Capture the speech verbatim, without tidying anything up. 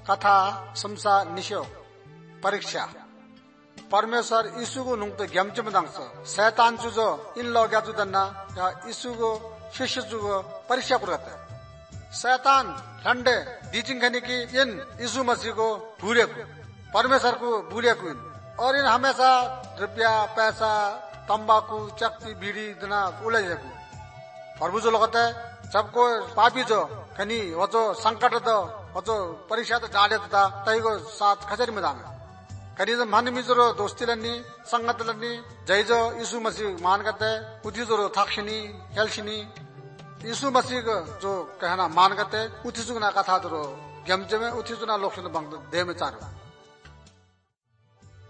कथा समसा निशो परीक्षा परमेश्वर यीशु को नुंगते ग्यामचे में दांगसो शैतान जुजो इन लोग या जुदन्ना या यीशु को शिष्य जुगो परीक्षा करते शैतान ठंडे दीजिंग खनी की इन यीशु मसीह को भूले को परमेश्वर को भूले को और इन हमेशा रुपया पैसा तंबाकू चक्की बीड़ी इतना उलझ को प्रभु जो लोग है सबको पापी जो खनी वो जो संकट दो वो जो परीक्षा तो जाले था तई को साथ खचरी में दांगे कहीं तो मन मिजरो दोस्ती लन्नी संगत लन्नी जय जो यीशु मसीह मान करते उठी जो थाक्षिनी हेल्शिनी यीशु मसीह को जो कहना मान करते उठी सुना कथा तो गमजे में उठी सुना लोग सुन बंग दे में चारो